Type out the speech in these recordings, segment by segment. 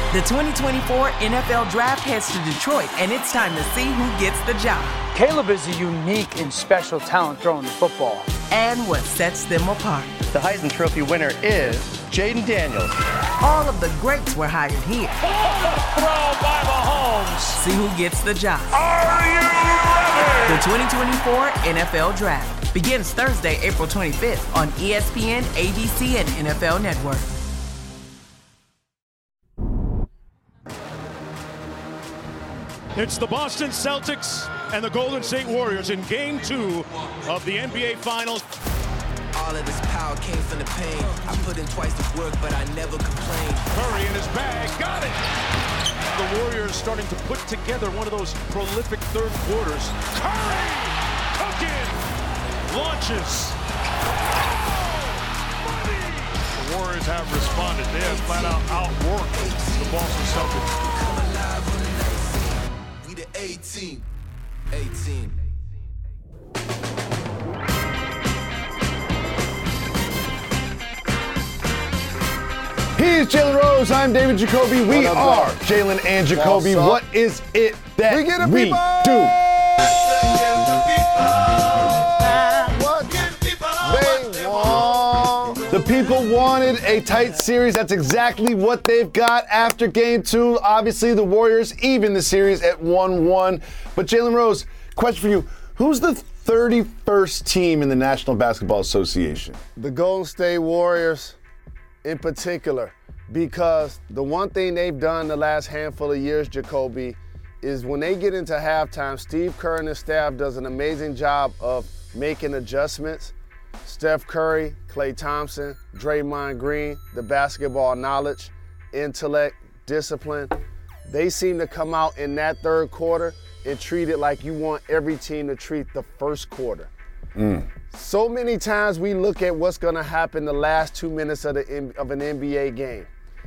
The 2024 NFL Draft heads to Detroit, and it's time to see who gets the job. Caleb is a unique and special talent throwing the football. And what sets them apart. The Heisman Trophy winner is Jaden Daniels. All of the greats were hired here. Throw by Mahomes. See who gets the job. Are you ready? The 2024 NFL Draft begins Thursday, April 25th on ESPN, ABC, and NFL Network. It's the Boston Celtics and the Golden State Warriors in Game 2 of the NBA Finals. All of this power came from the pain. I put in twice the work, but I never complained. Curry in his bag, got it! The Warriors starting to put together one of those prolific third quarters. Curry! Cooking! Launches! The Warriors have responded. They have flat out outworked the Boston Celtics. We the 18. 18. He's Jalen Rose. I'm David Jacoby. We are Jalen and Jacoby. What is it that we do? The people wanted a tight series. That's exactly what they've got after Game 2. Obviously, the Warriors even the series at 1-1. But Jalen Rose, question for you. Who's the 31st team in the National Basketball Association? The Golden State Warriors in particular, because the one thing they've done the last handful of years, Jacoby, is when they get into halftime, Steve Kerr and his staff does an amazing job of making adjustments. Steph Curry, Klay Thompson, Draymond Green, the basketball knowledge, intellect, discipline. They seem to come out in that third quarter and treat it like you want every team to treat the first quarter. So many times we look at what's going to happen the last 2 minutes of an NBA game.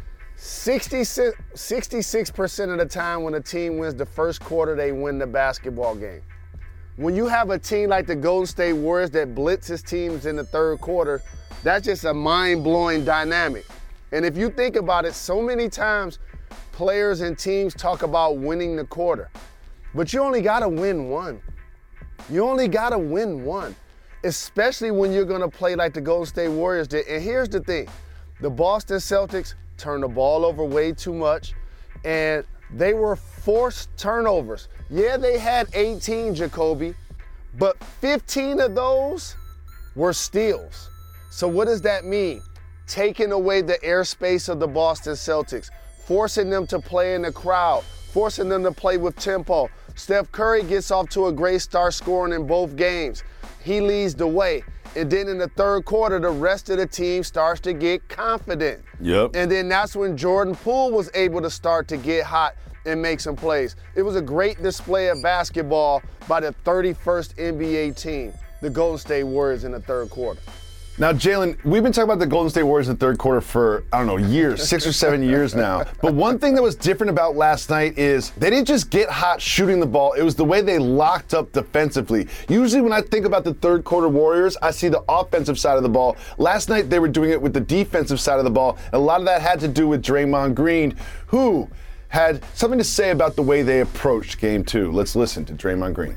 66% of the time when a team wins the first quarter, they win the basketball game. When you have a team like the Golden State Warriors that blitzes teams in the third quarter, that's just a mind-blowing dynamic. And if you think about it, so many times players and teams talk about winning the quarter, but you only got to win one. You only got to win one, especially when you're going to play like the Golden State Warriors did. And here's the thing. The Boston Celtics turned the ball over way too much, and they were forced turnovers. Yeah, they had 18, Jacoby, but 15 of those were steals. So what does that mean? Taking away the airspace of the Boston Celtics, forcing them to play in the crowd, forcing them to play with tempo. Steph Curry gets off to a great start scoring in both games. He leads the way. And then in the third quarter, the rest of the team starts to get confident. Yep. And then that's when Jordan Poole was able to start to get hot and make some plays. It was a great display of basketball by the 31st NBA team, the Golden State Warriors, in the third quarter. Now, Jalen, we've been talking about the Golden State Warriors in the third quarter for, years, 6 or 7 years now. But one thing that was different about last night is they didn't just get hot shooting the ball. It was the way they locked up defensively. Usually when I think about the third quarter Warriors, I see the offensive side of the ball. Last night they were doing it with the defensive side of the ball. And a lot of that had to do with Draymond Green, who had something to say about the way they approached Game 2. Let's listen to Draymond Green.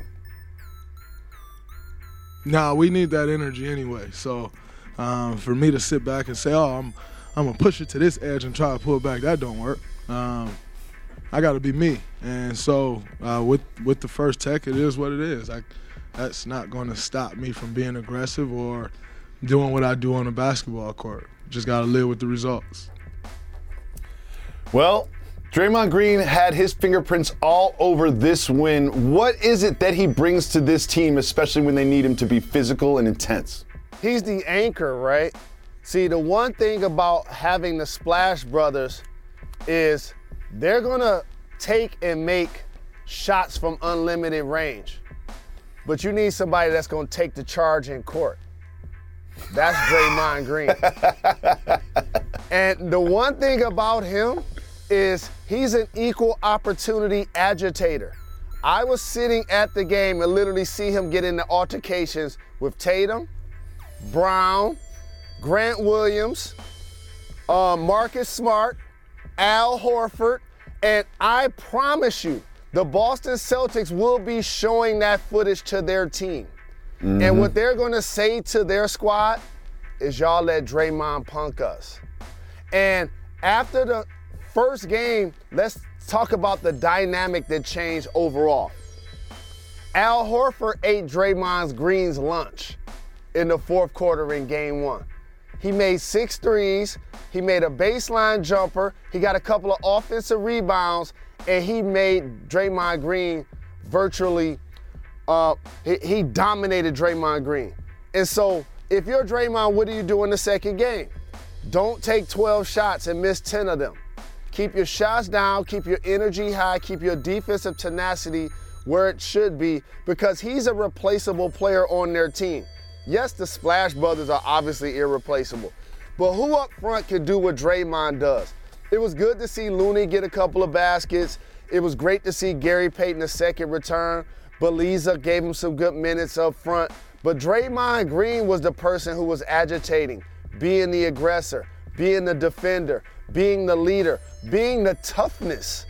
Nah, we need that energy anyway. So for me to sit back and say, I'm going to push it to this edge and try to pull it back, that don't work. I got to be me. And so with the first tech, it is what it is. That's not going to stop me from being aggressive or doing what I do on the basketball court. Just got to live with the results. Well, Draymond Green had his fingerprints all over this win. What is it that he brings to this team, especially when they need him to be physical and intense? He's the anchor, right? See, the one thing about having the Splash Brothers is they're going to take and make shots from unlimited range. But you need somebody that's going to take the charge in court. That's Draymond Green. And the one thing about him is he's an equal opportunity agitator. I was sitting at the game and literally see him get into altercations with Tatum, Brown, Grant Williams, Marcus Smart, Al Horford, and I promise you, the Boston Celtics will be showing that footage to their team. And what they're going to say to their squad is, y'all let Draymond punk us. And after the first game, let's talk about the dynamic that changed overall. Al Horford ate Draymond Green's lunch in the fourth quarter in game one. He made 6 threes, he made a baseline jumper, he got a couple of offensive rebounds, and he made Draymond Green virtually, he dominated Draymond Green. And so if you're Draymond, what do you do in the second game? Don't take 12 shots and miss 10 of them. Keep your shots down, keep your energy high, keep your defensive tenacity where it should be, because he's a replaceable player on their team. Yes, the Splash Brothers are obviously irreplaceable, but who up front can do what Draymond does? It was good to see Looney get a couple of baskets. It was great to see Gary Payton II return. Beliza gave him some good minutes up front, but Draymond Green was the person who was agitating, being the aggressor, being the defender, being the leader, being the toughness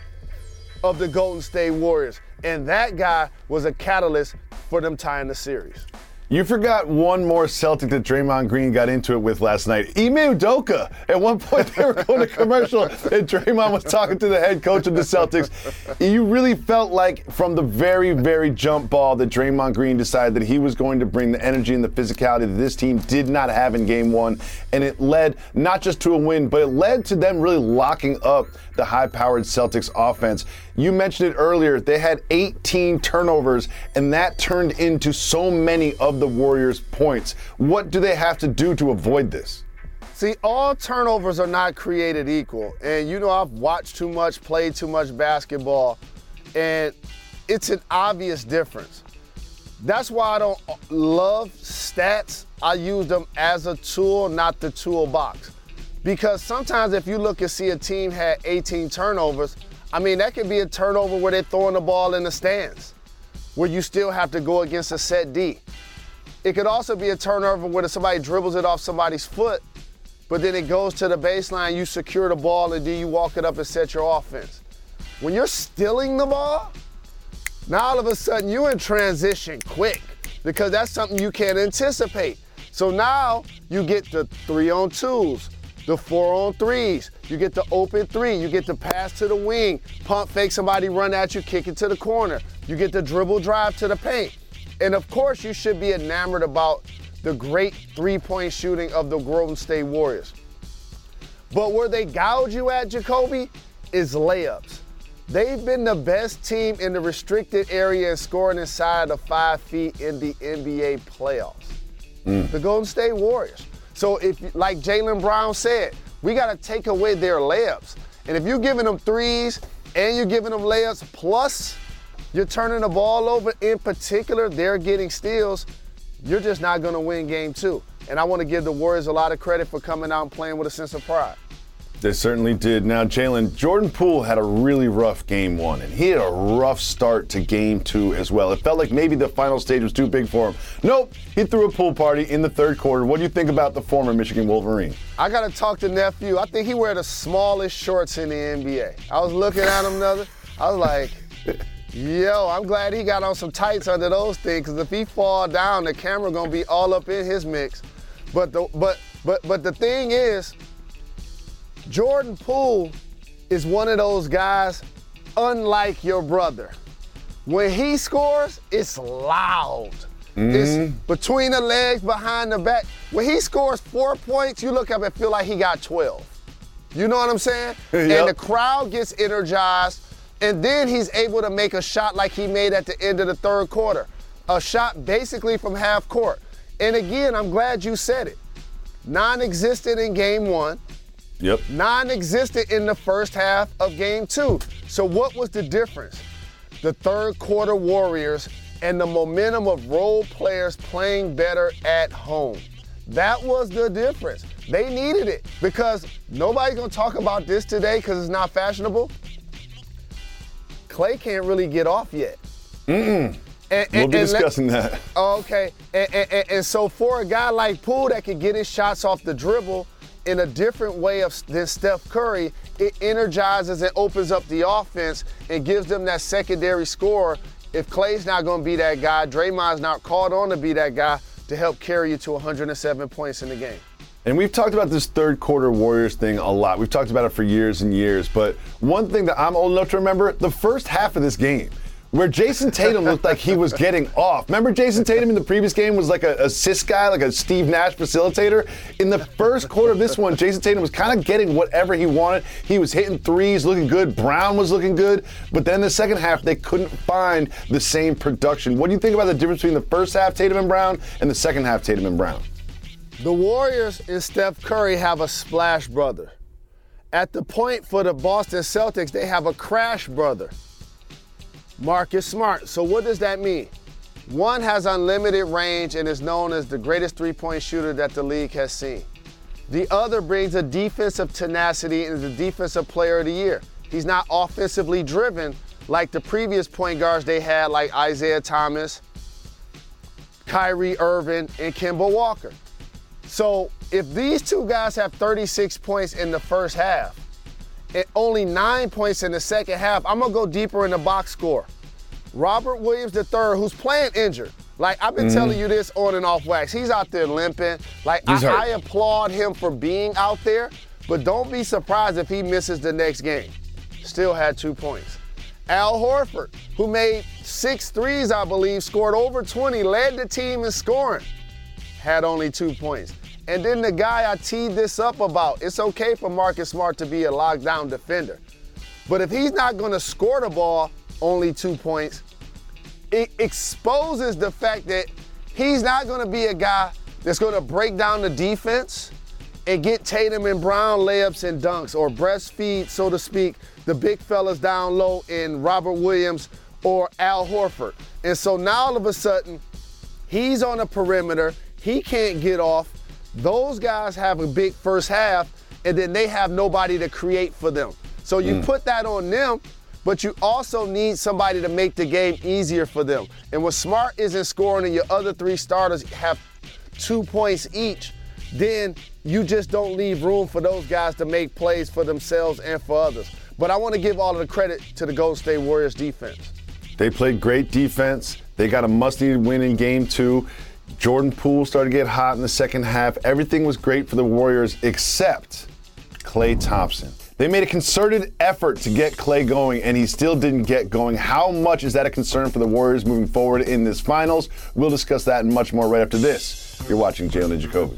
of the Golden State Warriors. And that guy was a catalyst for them tying the series. You forgot one more Celtic that Draymond Green got into it with last night. Ime Udoka. At one point they were going to commercial and Draymond was talking to the head coach of the Celtics. You really felt like from the very, very jump ball that Draymond Green decided that he was going to bring the energy and the physicality that this team did not have in game one. And it led not just to a win, but it led to them really locking up the high-powered Celtics offense. You mentioned it earlier, they had 18 turnovers, and that turned into so many of the Warriors' points. What do they have to do to avoid this? See, all turnovers are not created equal. And you know, I've watched too much, played too much basketball, and it's an obvious difference. That's why I don't love stats. I use them as a tool, not the toolbox. Because sometimes if you look and see a team had 18 turnovers, I mean, that could be a turnover where they're throwing the ball in the stands, where you still have to go against a set D. It could also be a turnover where somebody dribbles it off somebody's foot, but then it goes to the baseline, you secure the ball, and then you walk it up and set your offense. When you're stealing the ball, now all of a sudden you're in transition quick, because that's something you can't anticipate. So now you get the 3-on-2s, the 4-on-3s, you get the open 3, you get the pass to the wing, pump fake, somebody run at you, kick it to the corner. You get the dribble drive to the paint. And of course you should be enamored about the great three-point shooting of the Golden State Warriors. But where they gouge you at, Jacoby, is layups. They've been the best team in the restricted area and scoring inside of 5 feet in the NBA playoffs. The Golden State Warriors. So if, like Jaylen Brown said, we got to take away their layups. And if you're giving them threes and you're giving them layups, plus you're turning the ball over, in particular, they're getting steals, you're just not going to win game 2. And I want to give the Warriors a lot of credit for coming out and playing with a sense of pride. They certainly did. Now, Jalen, Jordan Poole had a really rough game 1, and he had a rough start to game 2 as well. It felt like maybe the final stage was too big for him. Nope, he threw a pool party in the third quarter. What do you think about the former Michigan Wolverine? I got to talk to nephew. I think he wear the smallest shorts in the NBA. I was looking at him I was like, yo, I'm glad he got on some tights under those things, because if he fall down, the camera gonna be all up in his mix. But the thing is, Jordan Poole is one of those guys, unlike your brother. When he scores, it's loud. It's between the legs, behind the back. When he scores 4 points, you look up and feel like he got 12. You know what I'm saying? Yep. And the crowd gets energized, and then he's able to make a shot like he made at the end of the third quarter. A shot basically from half court. And again, I'm glad you said it. Non-existent in game 1. Yep. Non-existent in the first half of game 2. So what was the difference? The third quarter Warriors and the momentum of role players playing better at home. That was the difference. They needed it, because nobody's gonna talk about this today because it's not fashionable. Klay can't really get off yet. We'll be discussing that. Okay, and so for a guy like Poole that can get his shots off the dribble in a different way than Steph Curry, it energizes and opens up the offense and gives them that secondary score. If Klay's not going to be that guy, Draymond's not called on to be that guy to help carry you to 107 points in the game. And we've talked about this third quarter Warriors thing a lot. We've talked about it for years and years. But one thing that I'm old enough to remember, the first half of this game, where Jason Tatum looked like he was getting off. Remember Jason Tatum in the previous game was like a assist guy, like a Steve Nash facilitator? In the first quarter of this one, Jason Tatum was kind of getting whatever he wanted. He was hitting threes, looking good. Brown was looking good. But then the second half, they couldn't find the same production. What do you think about the difference between the first half Tatum and Brown and the second half Tatum and Brown? The Warriors and Steph Curry have a splash brother. At the point for the Boston Celtics, they have a crash brother, Marcus Smart. So what does that mean? One has unlimited range and is known as the greatest three-point shooter that the league has seen. The other brings a defensive tenacity and is the defensive player of the year. He's not offensively driven like the previous point guards they had, like Isaiah Thomas, Kyrie Irving, and Kemba Walker. So if these two guys have 36 points in the first half, and only 9 points in the second half, I'm going to go deeper in the box score. Robert Williams III, who's playing injured. Like, I've been telling you this on and off wax. He's out there limping. Like, I applaud him for being out there, but don't be surprised if he misses the next game. Still had 2 points. Al Horford, who made 6 threes, I believe, scored over 20, led the team in scoring, had only 2 points. And then the guy I teed this up about, it's okay for Marcus Smart to be a lockdown defender. But if he's not going to score the ball, only 2 points, it exposes the fact that he's not going to be a guy that's going to break down the defense and get Tatum and Brown layups and dunks, or breastfeed, so to speak, the big fellas down low in Robert Williams or Al Horford. And so now all of a sudden, he's on the perimeter, he can't get off. Those guys have a big first half, and then they have nobody to create for them. So you put that on them, but you also need somebody to make the game easier for them. And when Smart isn't scoring and your other 3 starters have 2 points each, then you just don't leave room for those guys to make plays for themselves and for others. But I want to give all of the credit to the Golden State Warriors defense. They played great defense. They got a must-needed win in Game 2. Jordan Poole started to get hot in the second half. Everything was great for the Warriors except Klay Thompson. They made a concerted effort to get Klay going, and he still didn't get going. How much is that a concern for the Warriors moving forward in this finals? We'll discuss that and much more right after this. You're watching Jalen and Jacoby.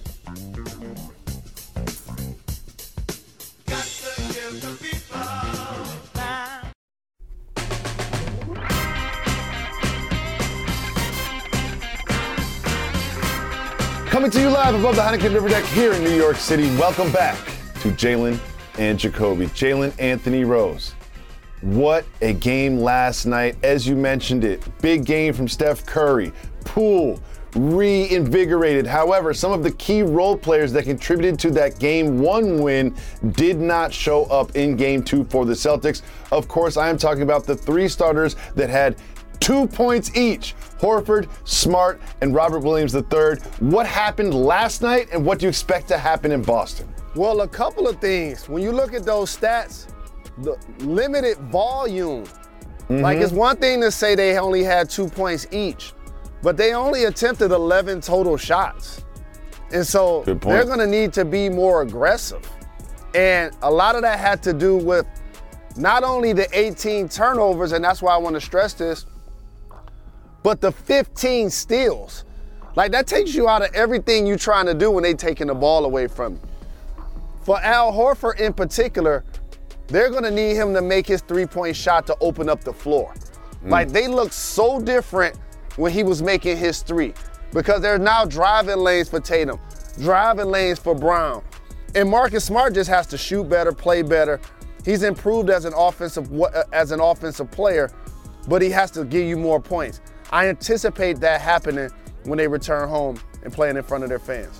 Coming to you live above the Heineken River Deck here in New York City. Welcome back to Jalen and Jacoby. Jalen Anthony Rose. What a game last night. As you mentioned it, big game from Steph Curry. Poole reinvigorated. However, some of the key role players that contributed to that Game 1 win did not show up in Game 2 for the Celtics. Of course, I am talking about the 3 starters that had 2 points each. Horford, Smart, and Robert Williams III. What happened last night, and what do you expect to happen in Boston? Well, a couple of things. When you look at those stats, the limited volume. Like, it's one thing to say they only had 2 points each, but they only attempted 11 total shots. And so they're going to need to be more aggressive. And a lot of that had to do with not only the 18 turnovers, and that's why I want to stress this, but the 15 steals. Like, that takes you out of everything you're trying to do when they're taking the ball away from you. For Al Horford in particular, they're going to need him to make his three-point shot to open up the floor. Like, they look so different when he was making his three, because there's now driving lanes for Tatum, driving lanes for Brown. And Marcus Smart just has to shoot better, play better. He's improved as an offensive player, but he has to give you more points. I anticipate that happening when they return home and playing in front of their fans.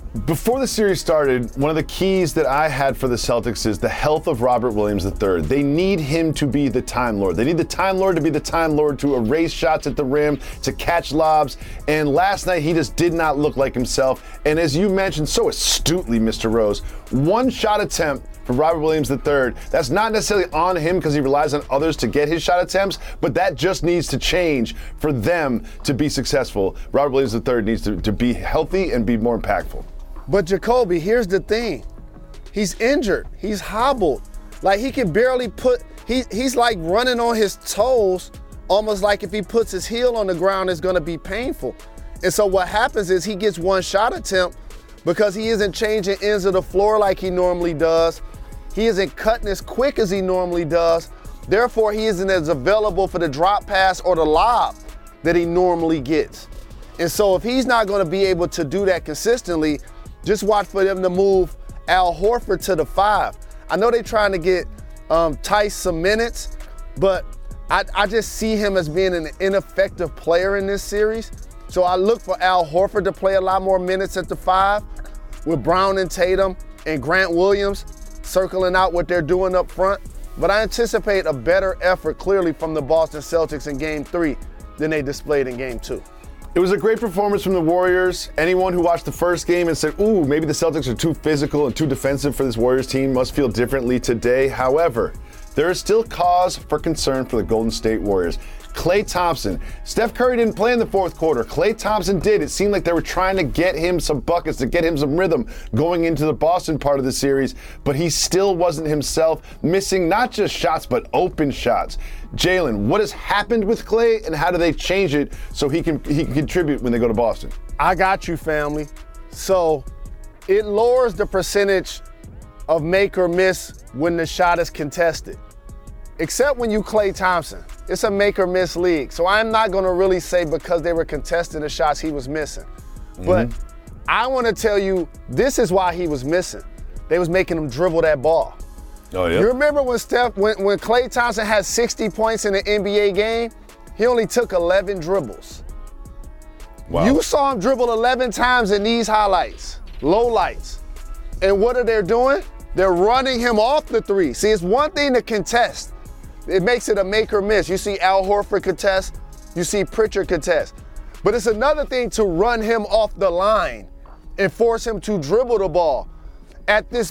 Before the series started, one of the keys that I had for the Celtics is the health of Robert Williams III. They need him to be the Time Lord. They need the Time Lord to be the Time Lord to erase shots at the rim, to catch lobs. And last night, he just did not look like himself. And as you mentioned so astutely, Mr. Rose, one shot attempt for Robert Williams III. That's not necessarily on him because he relies on others to get his shot attempts, but that just needs to change for them to be successful. Robert Williams III needs to be healthy and be more impactful. But Jacoby, here's the thing. He's injured. He's hobbled. Like he can barely he's like running on his toes, almost like if he puts his heel on the ground, it's gonna be painful. And so what happens is he gets one shot attempt because he isn't changing ends of the floor like he normally does. He isn't cutting as quick as he normally does. Therefore, he isn't as available for the drop pass or the lob that he normally gets. And so if he's not gonna be able to do that consistently, just watch for them to move Al Horford to the 5. I know they're trying to get Tice some minutes, but I just see him as being an ineffective player in this series. So I look for Al Horford to play a lot more minutes at the 5 with Brown and Tatum and Grant Williams circling out what they're doing up front. But I anticipate a better effort clearly from the Boston Celtics in Game 3 than they displayed in Game 2. It was a great performance from the Warriors. Anyone who watched the first game and said, ooh, maybe the Celtics are too physical and too defensive for this Warriors team must feel differently today. However, there is still cause for concern for the Golden State Warriors. Klay Thompson. Steph Curry didn't play in the fourth quarter. Klay Thompson did. It seemed like they were trying to get him some buckets, to get him some rhythm going into the Boston part of the series, but he still wasn't himself, missing not just shots, but open shots. Jalen, what has happened with Klay, and how do they change it so he can contribute when they go to Boston? I got you, family. So it lowers the percentage of make or miss when the shot is contested, except when you Klay Thompson. It's a make or miss league. So I'm not gonna really say because they were contesting the shots he was missing. But I wanna tell you, this is why he was missing. They was making him dribble that ball. Oh, yeah. You remember when Klay Thompson had 60 points in an NBA game, he only took 11 dribbles. Wow. You saw him dribble 11 times in these highlights, low lights. And what are they doing? They're running him off the 3. See, it's one thing to contest. It makes it a make or miss. You see Al Horford contest, you see Pritchard contest. But it's another thing to run him off the line and force him to dribble the ball. At this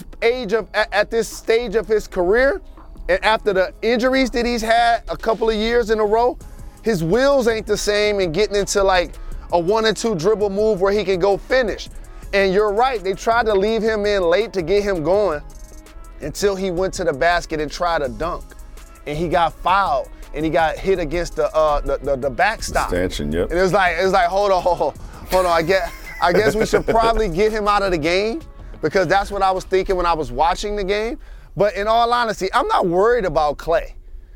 stage of his career, and after the injuries that he's had a couple of years in a row, his wheels ain't the same and getting into like a 1 or 2 dribble move where he can go finish. And you're right, they tried to leave him in late to get him going until he went to the basket and tried to dunk. And he got fouled and he got hit against the backstop. Stanchion, yep. And it's like hold on. I guess we should probably get him out of the game, because that's what I was thinking when I was watching the game. But in all honesty, I'm not worried about Klay.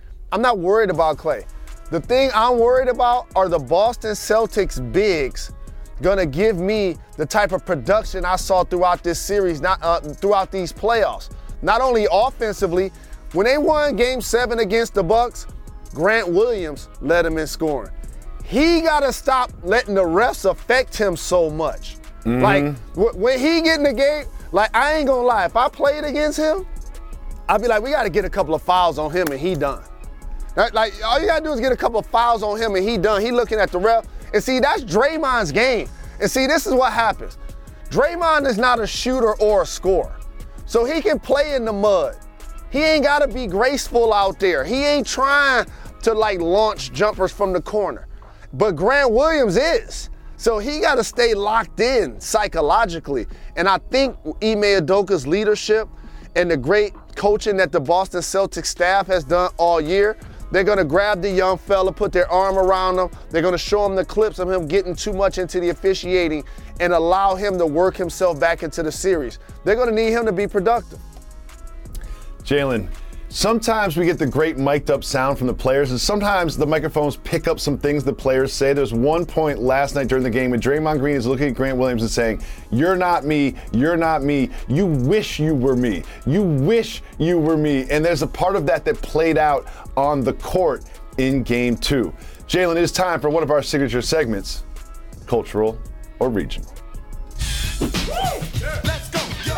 The thing I'm worried about are the Boston Celtics bigs gonna give me the type of production I saw throughout this series, throughout these playoffs. Not only offensively, when they won Game 7 against the Bucks, Grant Williams led them in scoring. He gotta stop letting the refs affect him so much. Like, when he get in the game, like, I ain't gonna lie, if I played against him, I'd be like, we gotta get a couple of fouls on him and he done. Like, all you gotta do is get a couple of fouls on him and he done. He looking at the ref. And see, that's Draymond's game. And see, this is what happens. Draymond is not a shooter or a scorer. So he can play in the mud. He ain't gotta be graceful out there. He ain't trying to like launch jumpers from the corner. But Grant Williams is. So he gotta stay locked in psychologically. And I think Ime Udoka's leadership and the great coaching that the Boston Celtics staff has done all year, they're gonna grab the young fella, put their arm around him. They're gonna show him the clips of him getting too much into the officiating and allow him to work himself back into the series. They're gonna need him to be productive. Jalen, sometimes we get the great mic'd up sound from the players, and sometimes the microphones pick up some things the players say. There's one point last night during the game when Draymond Green is looking at Grant Williams and saying, "You're not me, you're not me, you wish you were me, you wish you were me." And there's a part of that played out on the court in Game 2. Jalen, it is time for one of our signature segments, Cultural or Regional. Let's go, yo.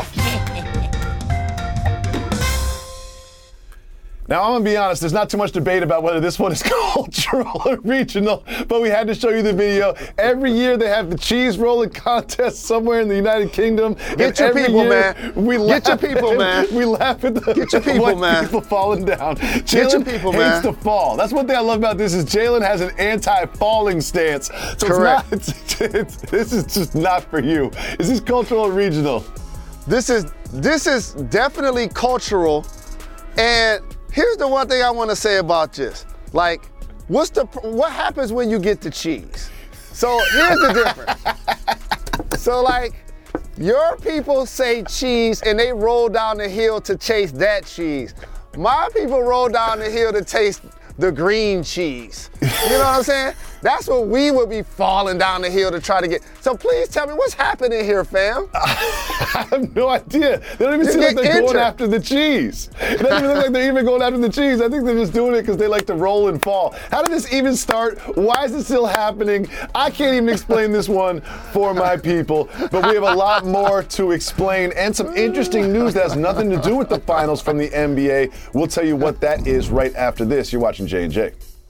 Now, I'm going to be honest, there's not too much debate about whether this one is cultural or regional, but we had to show you the video. Every year they have the cheese rolling contest somewhere in the United Kingdom. Get your people, man. Get your people, man. We laugh at the Get your people, white man. people falling down. Get your Jalen people, hates man. to fall. That's one thing I love about this is Jalen has an anti-falling stance. So Correct. this is just not for you. Is this cultural or regional? This is definitely cultural. And here's the one thing I want to say about this. Like, what happens when you get the cheese? So here's the difference. So like, your people say cheese and they roll down the hill to chase that cheese. My people roll down the hill to taste the green cheese. You know what I'm saying? That's what we would be falling down the hill to try to get. So please tell me what's happening here, fam. I have no idea. They don't even seem like get they're going injured. after the cheese. It doesn't even look like they're even going after the cheese. I think they're just doing it because they like to roll and fall. How did this even start? Why is it still happening? I can't even explain this one for my people, but we have a lot more to explain and some interesting news that has nothing to do with the finals from the NBA. We'll tell you what that is right after this. You're watching J&J.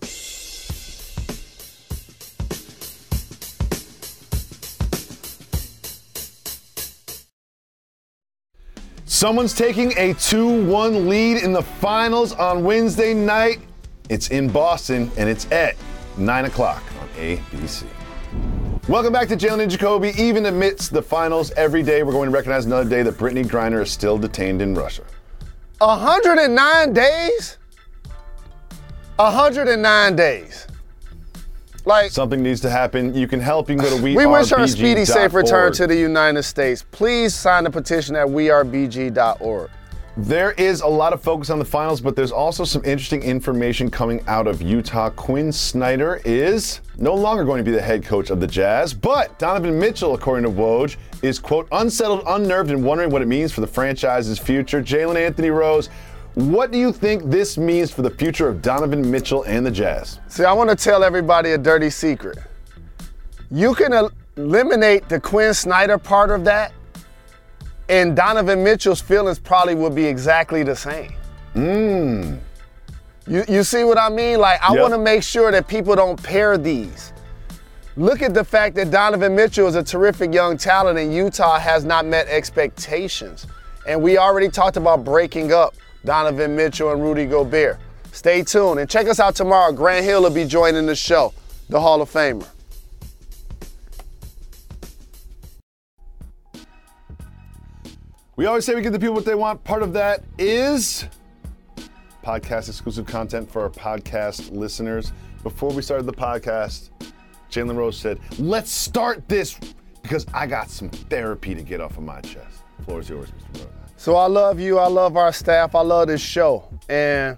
Someone's taking a 2-1 lead in the finals on Wednesday night. It's in Boston, and it's at 9 o'clock on ABC. Welcome back to Jalen and Jacoby. Even amidst the finals every day, we're going to recognize another day that Brittany Griner is still detained in Russia. 109 days? 109 days. Like, Something needs to happen. You can help. You can go to we wish her a speedy, safe return wearbg.org. to the United States. Please sign the petition at wearebg.org. There is a lot of focus on the finals, but there's also some interesting information coming out of Utah. Quinn Snyder is no longer going to be the head coach of the Jazz, but Donovan Mitchell, according to Woj, is, quote, unsettled, unnerved, and wondering what it means for the franchise's future. Jalen Anthony Rose, what do you think this means for the future of Donovan Mitchell and the Jazz? See, I want to tell everybody a dirty secret. You can eliminate the Quinn Snyder part of that, and Donovan Mitchell's feelings probably would be exactly the same. You see what I mean? Like, I want to make sure that people don't pair these. Look at the fact that Donovan Mitchell is a terrific young talent and Utah has not met expectations. And we already talked about breaking up Donovan Mitchell and Rudy Gobert. Stay tuned and check us out tomorrow. Grant Hill will be joining the show, the Hall of Famer. We always say we give the people what they want. Part of that is podcast exclusive content for our podcast listeners. Before we started the podcast, Jalen Rose said, let's start this because I got some therapy to get off of my chest. The floor is yours, Mr. Rose. So I love you, I love our staff, I love this show. And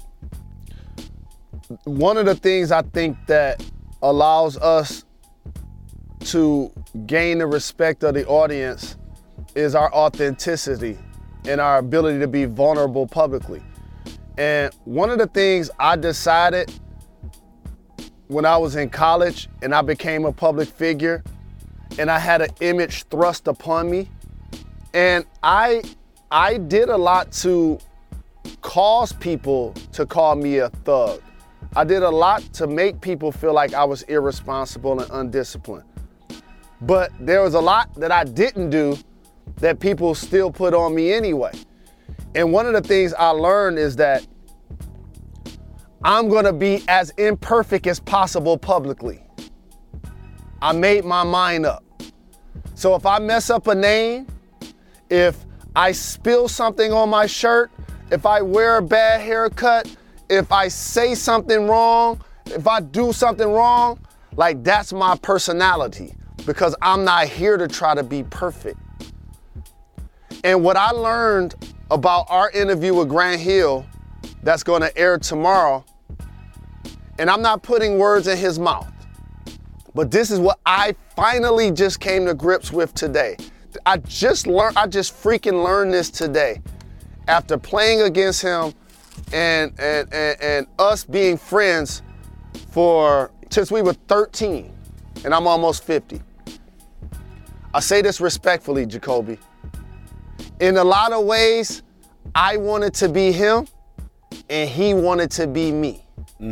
one of the things I think that allows us to gain the respect of the audience is our authenticity and our ability to be vulnerable publicly. And one of the things I decided when I was in college and I became a public figure and I had an image thrust upon me, and I did a lot to cause people to call me a thug. I did a lot to make people feel like I was irresponsible and undisciplined. But there was a lot that I didn't do that people still put on me anyway. And one of the things I learned is that I'm gonna be as imperfect as possible publicly. I made my mind up. So if I mess up a name, if I spill something on my shirt, if I wear a bad haircut, if I say something wrong, if I do something wrong, like that's my personality because I'm not here to try to be perfect. And what I learned about our interview with Grant Hill that's gonna air tomorrow, and I'm not putting words in his mouth, but this is what I finally just came to grips with today. I just freaking learned this today after playing against him and us being friends since we were 13 and I'm almost 50. I say this respectfully, Jacoby. In a lot of ways, I wanted to be him, and he wanted to be me.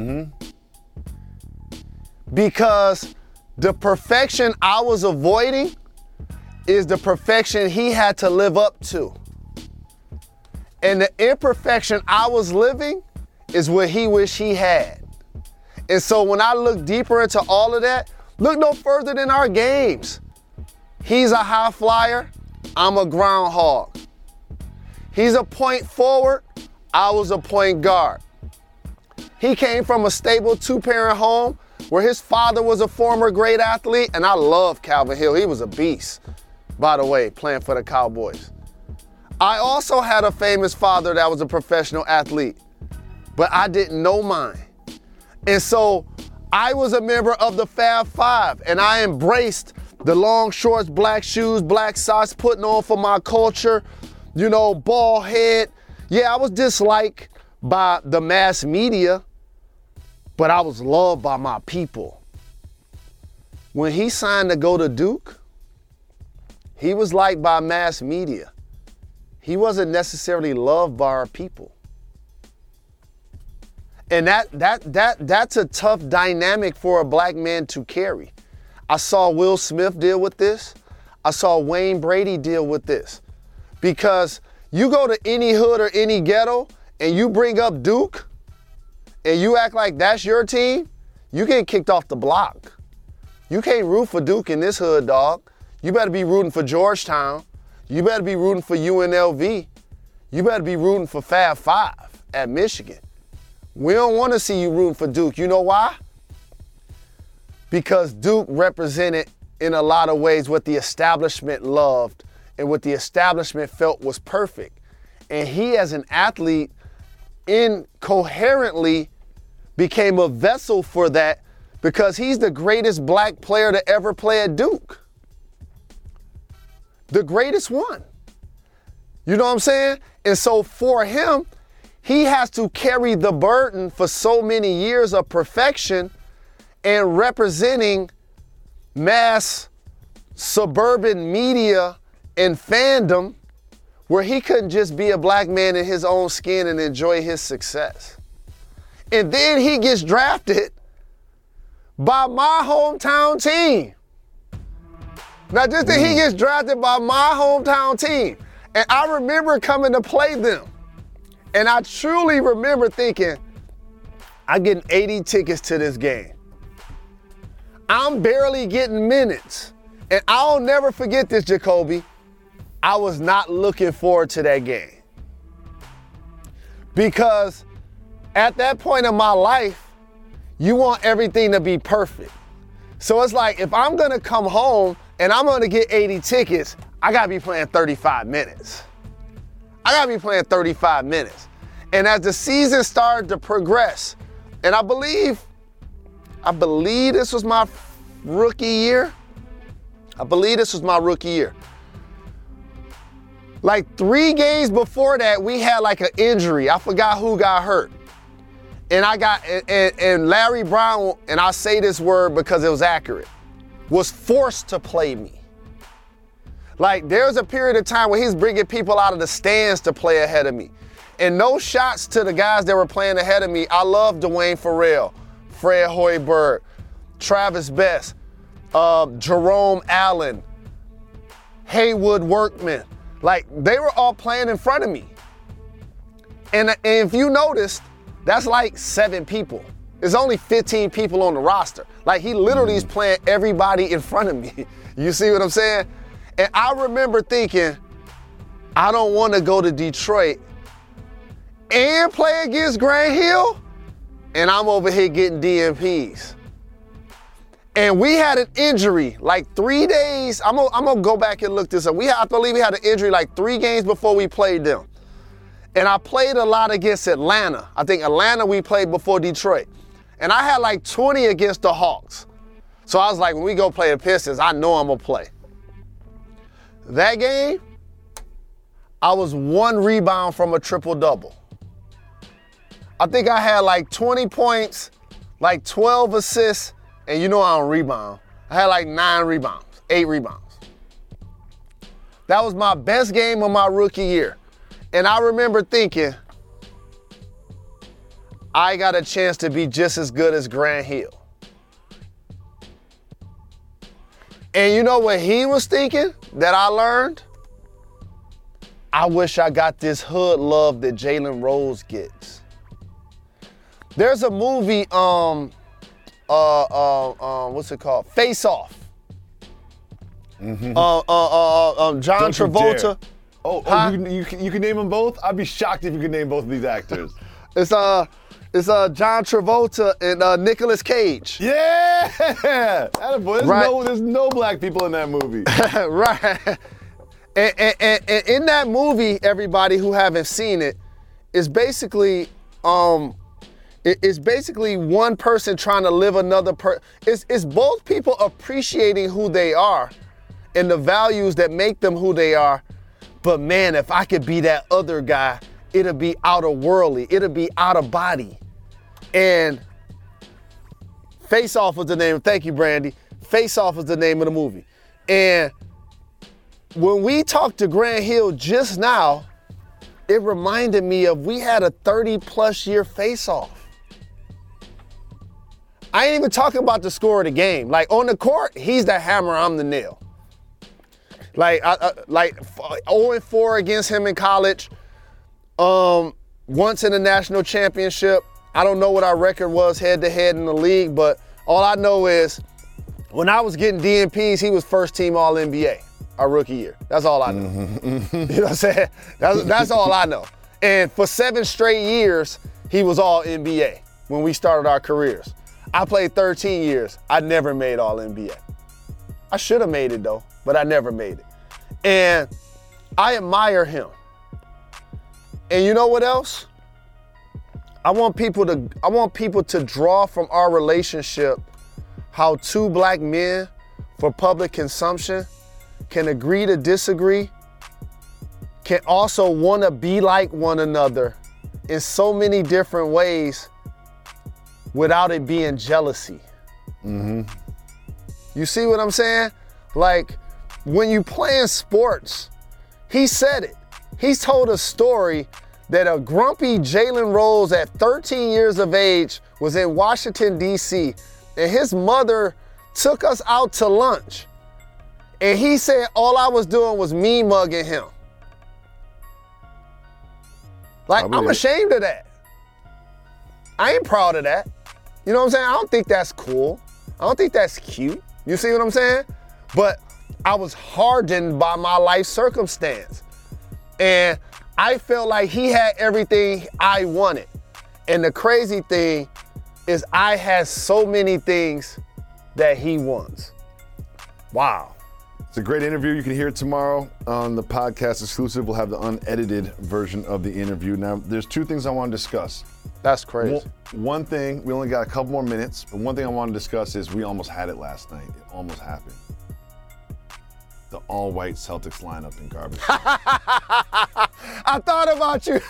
Because the perfection I was avoiding is the perfection he had to live up to. And the imperfection I was living is what he wished he had. And so when I look deeper into all of that, look no further than our games. He's a high flyer, I'm a groundhog. He's a point forward, I was a point guard. He came from a stable 2-parent home where his father was a former great athlete, and I love Calvin Hill. He was a beast, by the way, playing for the Cowboys. I also had a famous father that was a professional athlete, but I didn't know mine. And so I was a member of the Fab Five, and I embraced the long shorts, black shoes, black socks, putting on for my culture, bald head. Yeah, I was disliked by the mass media, but I was loved by my people. When he signed to go to Duke, he was liked by mass media. He wasn't necessarily loved by our people. And that's a tough dynamic for a black man to carry. I saw Will Smith deal with this. I saw Wayne Brady deal with this. Because you go to any hood or any ghetto and you bring up Duke and you act like that's your team, you get kicked off the block. You can't root for Duke in this hood, dog. You better be rooting for Georgetown. You better be rooting for UNLV. You better be rooting for Fab Five at Michigan. We don't want to see you rooting for Duke. You know why? Because Duke represented in a lot of ways what the establishment loved and what the establishment felt was perfect. And he, as an athlete, incoherently became a vessel for that because he's the greatest black player to ever play at Duke. The greatest one. You know what I'm saying? And so for him, he has to carry the burden for so many years of perfection and representing mass suburban media and fandom where he couldn't just be a black man in his own skin and enjoy his success. And then he gets drafted by my hometown team. Now just that he gets drafted by my hometown team. And I remember coming to play them. And I truly remember thinking, I'm getting 80 tickets to this game. I'm barely getting minutes. And I'll never forget this, Jacoby. I was not looking forward to that game. Because at that point in my life, you want everything to be perfect. So it's like, if I'm gonna come home and I'm gonna get 80 tickets, I gotta be playing 35 minutes. I gotta be playing 35 minutes. And as the season started to progress, and I believe this was my rookie year. Like 3 games before that, we had like an injury. I forgot who got hurt. And Larry Brown, and I say this word because it was accurate, was forced to play me. Like there was a period of time where he's bringing people out of the stands to play ahead of me. And no shots to the guys that were playing ahead of me. I love Dwayne Farrell, Fred Hoiberg, Travis Best, Jerome Allen, Haywood Workman. Like they were all playing in front of me. And if you noticed, that's like 7 people. There's only 15 people on the roster. Like he literally is playing everybody in front of me. You see what I'm saying? And I remember thinking, I don't want to go to Detroit and play against Grant Hill, and I'm over here getting DMPs. And we had an injury like 3 days. I'm gonna go back and look this up. I believe we had an injury like 3 games before we played them. And I played a lot against Atlanta. I think Atlanta we played before Detroit. And I had like 20 against the Hawks. So I was like, when we go play the Pistons, I know I'm gonna play. That game, I was 1 rebound from a triple-double. I think I had like 20 points, like 12 assists, and you know I don't rebound. I had like 9 rebounds, 8 rebounds. That was my best game of my rookie year. And I remember thinking, I got a chance to be just as good as Grant Hill. And you know what he was thinking that I learned? I wish I got this hood love that Jalen Rose gets. There's a movie, what's it called? Face Off. Mm-hmm. John Travolta. You can name them both? I'd be shocked if you could name both of these actors. It's John Travolta and Nicolas Cage. Yeah! Attaboy. There's no black people in that movie. Right. And in that movie, everybody who haven't seen it, is basically it's basically one person trying to live another person. It's both people appreciating who they are and the values that make them who they are. But man, if I could be that other guy, it'll be out of worldly. It'll be out of body. And Face Off was the name. Thank you, Brandy. Face Off was the name of the movie. And when we talked to Grant Hill just now, it reminded me of we had a 30-plus year face-off. I ain't even talking about the score of the game. Like on the court, he's the hammer, I'm the nail. Like 0-4 against him in college. Once in the national championship. I don't know what our record was head-to-head in the league, but all I know is when I was getting DNPs, he was first team All-NBA our rookie year. That's all I know. You know what I'm saying? That's all I know. And for 7 straight years, he was All-NBA when we started our careers. I played 13 years. I never made All-NBA. I should have made it though, but I never made it. And I admire him. And you know what else? I want people to draw from our relationship how 2 black men for public consumption can agree to disagree, can also want to be like one another in so many different ways without it being jealousy. Mm-hmm. You see what I'm saying? Like, when you playing sports, he said it. He told a story that a grumpy Jalen Rose at 13 years of age was in Washington, D.C., and his mother took us out to lunch. And he said all I was doing was mean mugging him. Like, I'm ashamed of that. I ain't proud of that. You know what I'm saying? I don't think that's cool. I don't think that's cute. You see what I'm saying? But I was hardened by my life circumstance. And I felt like he had everything I wanted. And the crazy thing is I had so many things that he wants. Wow. It's a great interview. You can hear it tomorrow on the podcast exclusive. We'll have the unedited version of the interview. Now, there's 2 things I want to discuss. That's crazy. One thing, we only got a couple more minutes, but one thing I want to discuss is we almost had it last night. It almost happened. The all-white Celtics lineup in garbage. I thought about you.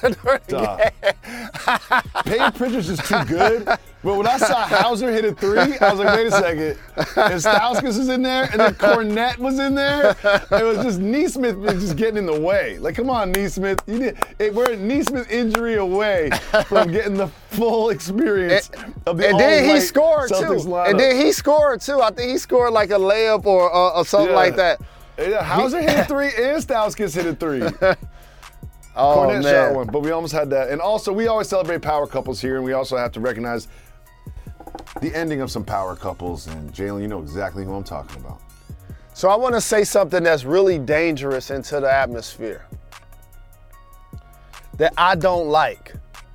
Peyton Pritchard's just too good. But when I saw Hauser hit a 3, I was like, wait a second. And Stauskas was in there, and then Cornette was in there. It was just Neesmith was just getting in the way. Like, come on, Neesmith. We're a Neesmith injury away from getting the full experience of the all-white Celtics lineup. And then he scored, too. And then he scored, too. I think he scored like a layup or something like that. Yeah, Hauser hit a 3 and Stauskas hit a 3. Oh, Cornette man. shot one, but we almost had that. And also, we always celebrate power couples here, and we also have to recognize the ending of some power couples. And Jalen, you know exactly who I'm talking about. So I want to say something that's really dangerous into the atmosphere that I don't like.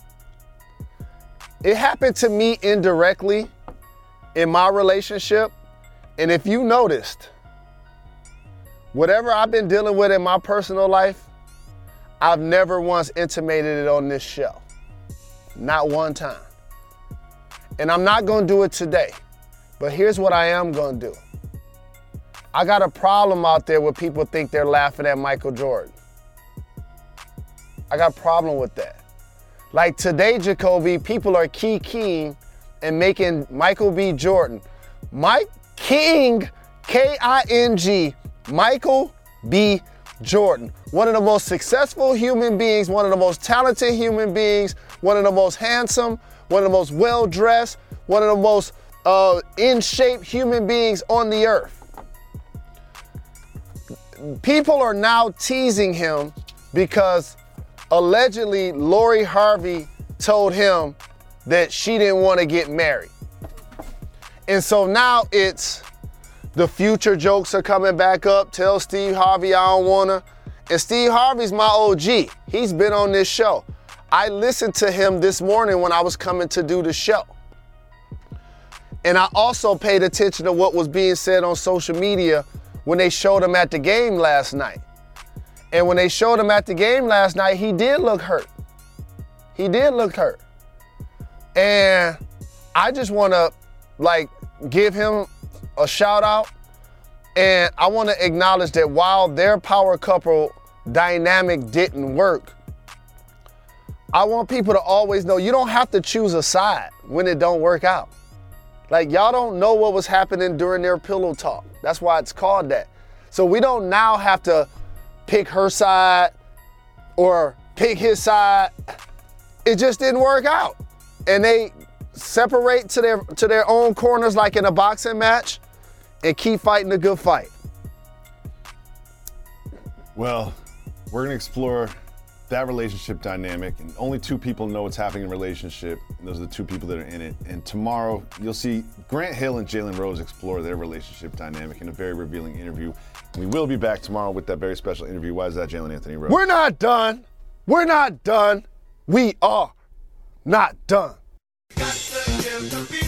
It happened to me indirectly in my relationship, and if you noticed, whatever I've been dealing with in my personal life, I've never once intimated it on this show. Not one time. And I'm not gonna do it today. But here's what I am gonna do. I got a problem out there where people think they're laughing at Michael Jordan. I got a problem with that. Like today, Jacoby, people are keying and making Michael B. Jordan. Mike King, K-I-N-G, Michael B. Jordan, one of the most successful human beings, one of the most talented human beings, one of the most handsome, one of the most well-dressed, one of the most in shape human beings on the earth. People are now teasing him because allegedly Lori Harvey told him that she didn't want to get married. And so now it's the future jokes are coming back up. Tell Steve Harvey I don't wanna. And Steve Harvey's my OG. He's been on this show. I listened to him this morning when I was coming to do the show. And I also paid attention to what was being said on social media when they showed him at the game last night. And when they showed him at the game last night, he did look hurt. He did look hurt. And I just wanna give him a shout out. And I wanna acknowledge that while their power couple dynamic didn't work, I want people to always know you don't have to choose a side when it don't work out. Like, y'all don't know what was happening during their pillow talk. That's why it's called that. So we don't now have to pick her side or pick his side. It just didn't work out. And they separate to their own corners like in a boxing match and keep fighting a good fight. Well, we're going to explore that relationship dynamic, and only two people know what's happening in a relationship, and those are the two people that are in it. And tomorrow, you'll see Grant Hill and Jalen Rose explore their relationship dynamic in a very revealing interview. And we will be back tomorrow with that very special interview. Why is that, Jalen Anthony Rose? We're not done. We're not done. We are not done. Got to give the